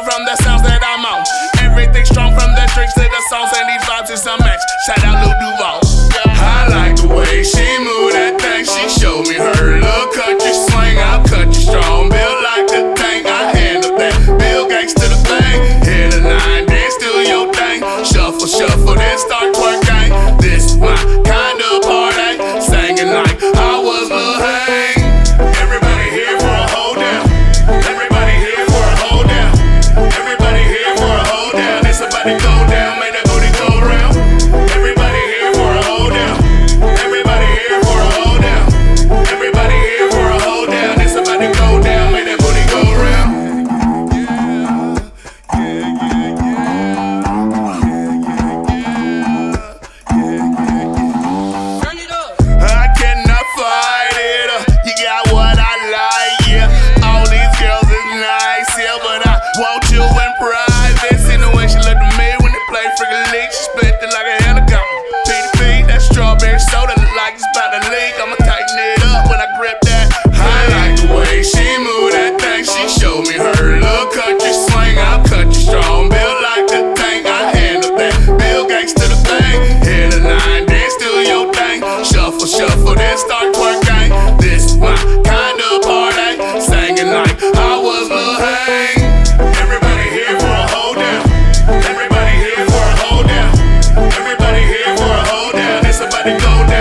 control from the sounds that I'm on. Everything strong from the drinks to the songs, and these vibes is unmatched. Shout out Lil Duval. I like the way she move that thing. She showed me her little country swing. I'm country strong, built like the tank. I handle that. Bill Gates to the thing. Hit a 9, dance do your thing. Shuffle, shuffle, then start twerking. This my kind of party. Singing like I was Lil Hank. Everybody here for a hold down. Everybody here for a hold down. Everybody here for a hold down. It's about to go down. Make that booty go around. Everybody here for a hold down. Everybody here for a hold down. Everybody here for a hold down. It's about to go down. Make that booty go around. I cannot fight it. You got what I like, yeah. All these girls is nice, yeah, but I want you in private. See the way she look at me when they play freaking league. She split it like a helicopter. PDP, that strawberry soda look like it's about to leak. I'ma tighten it up when I grip that. I like the way she move that thing. She showed me her little country swing. I'm country strong, built like the tank. I handle that. Bill Gates to the thing. Hit a 9, dance do your thing. Shuffle, shuffle, then start twerking. This my kind of party. Singing like I was Lil Hank. Everybody here for a hold down. Everybody here for a hold down. Everybody here for a hold down. It's about to go down.